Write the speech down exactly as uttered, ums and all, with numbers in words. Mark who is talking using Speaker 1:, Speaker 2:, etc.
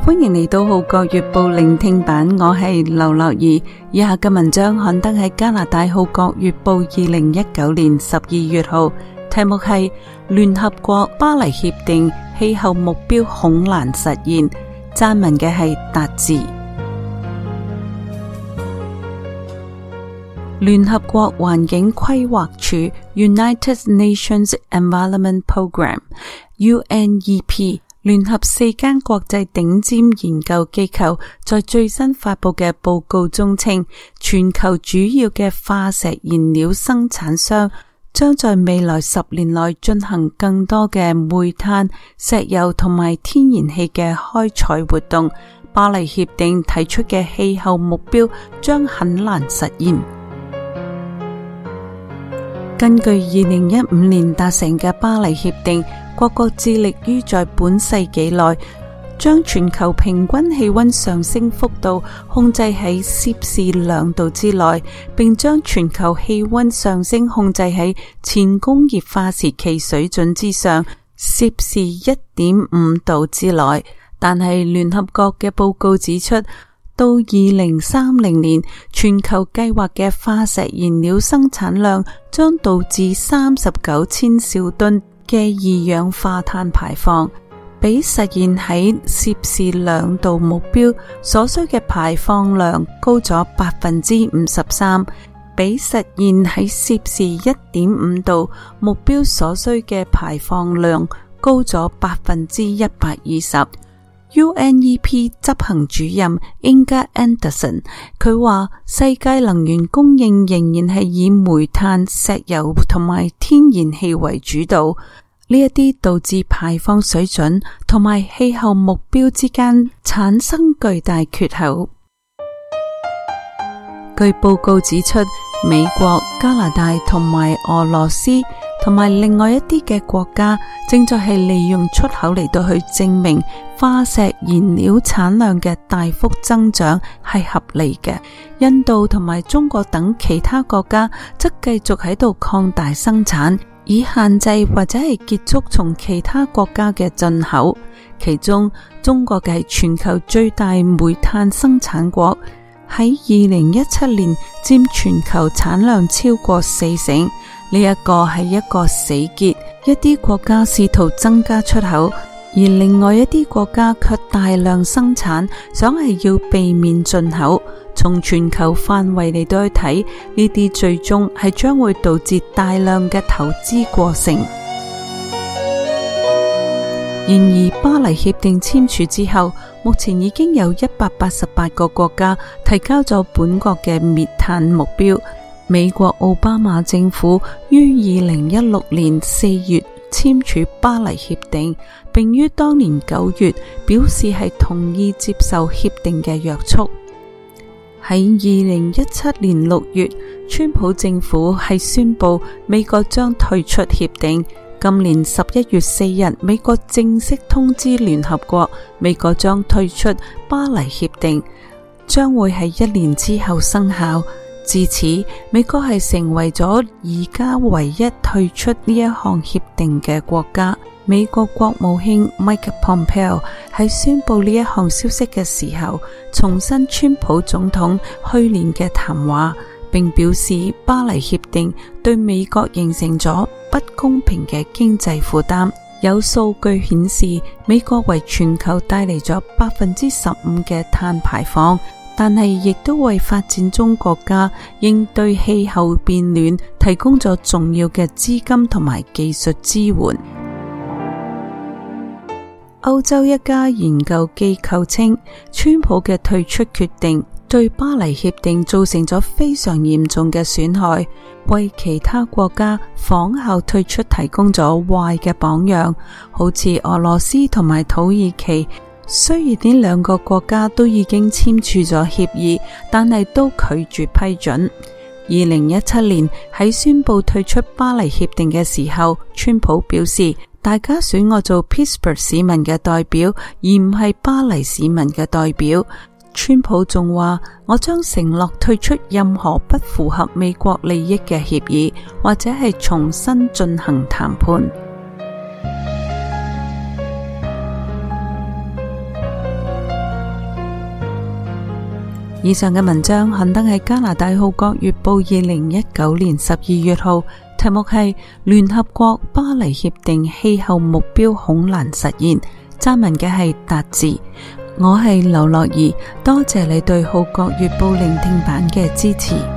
Speaker 1: 歡迎嚟到《號角月報》聆聽版，我係劉樂儀。以下嘅文章刊登喺加拿大《號角月報》二零一九年十二月號，題目係聯合國巴黎協定氣候目標恐難實現。撰文嘅係達志。聯合國環境規劃署 United Nations Environment Program U N E P 聯合四間國際頂尖研究機構在最新發佈嘅報告中稱，全球主要嘅化石燃料生產商將在未來十年內進行更多嘅煤炭、石油同埋天然氣嘅開採活動。巴黎協定提出嘅氣候目標將很難實現。根據二零一五年達成嘅巴黎協定，各國致力於在本世紀內將全球平均氣溫上升幅度控制喺攝氏兩度之內，並將全球氣溫上升控制喺前工業化時期水準之上，攝氏一點五度之內。但係聯合國嘅報告指出，到二零三零年，全球計劃嘅化石燃料生產量將導致三十九千兆噸嘅二氧化碳排放，比實現喺攝氏兩度目標所需嘅排放量高咗百分之五十三，比實現喺攝氏一點五度目標所需嘅排放量高咗百分之一百二十。U N E P 執行主任 Inga Anderson 佢話，世界能源供應仍然係以煤炭、石油同埋天然氣為主導，呢一啲導致排放水準同埋氣候目標之間產生巨大缺口。據報告指出，美國、加拿大同埋俄羅斯同埋另外一啲嘅國家正在係利用出口嚟到去證明化石燃料產量嘅大幅增長係合理嘅。印度同埋中國等其他國家則繼續喺度擴大生產，以限制或者係結束從其他國家嘅進口。其中，中國嘅係全球最大煤炭生產國，喺二零一七年佔全球產量超過四成。呢一個係一個死結，一啲國家試圖增加出口，而另外一啲國家卻大量生產，想係要避免進口。從全球範圍嚟到去睇，呢啲最終係將會導致大量嘅投資過剩。然而，巴黎協定簽署之後，目前已經有一百八十八個國家提交咗本國嘅滅碳目標。美國奧巴馬政府於二零一六年四月簽署巴黎協定，並於當年九月表示係同意接受協定嘅約束。喺二零一七年六月，川普政府係宣布美國將退出協定。今年十一月四日，美國正式通知聯合國，美國將退出巴黎協定，將會喺一年之後生效。至此，美國係成為咗而家唯一退出呢一項協定嘅國家。美國國務卿 Mike Pompeo 喺宣布呢一項消息嘅時候，重申川普總統去年嘅談話，並表示巴黎協定對美國形成咗不公平嘅經濟負擔。有數據顯示，美國為全球帶嚟咗百分之十五嘅碳排放，但係亦都為發展中國家應對氣候變暖提供咗重要嘅資金同埋技術支援。歐洲一家研究機構稱，川普嘅退出決定對巴黎協定造成咗非常嚴重嘅損害，為其他國家仿效退出提供咗壞嘅榜樣，好似俄羅斯同埋土耳其。雖然呢兩個國家都已經簽署咗協議，但係都拒絕批准。二零一七年喺宣布退出巴黎協定嘅時候，川普表示，大家選我做 Pittsburgh 市民嘅代表，而唔係巴黎市民嘅代表。川普仲話，我將承諾退出任何不符合美國利益嘅協議，或者係重新進行談判。 以上嘅文章刊登喺加拿大《號角月報》二零一九年十二月號，題目係聯合國巴黎協定氣候目標恐難實現。撰文嘅係達志，我係劉樂儀，多謝你對《號角月報》聆聽版嘅支持。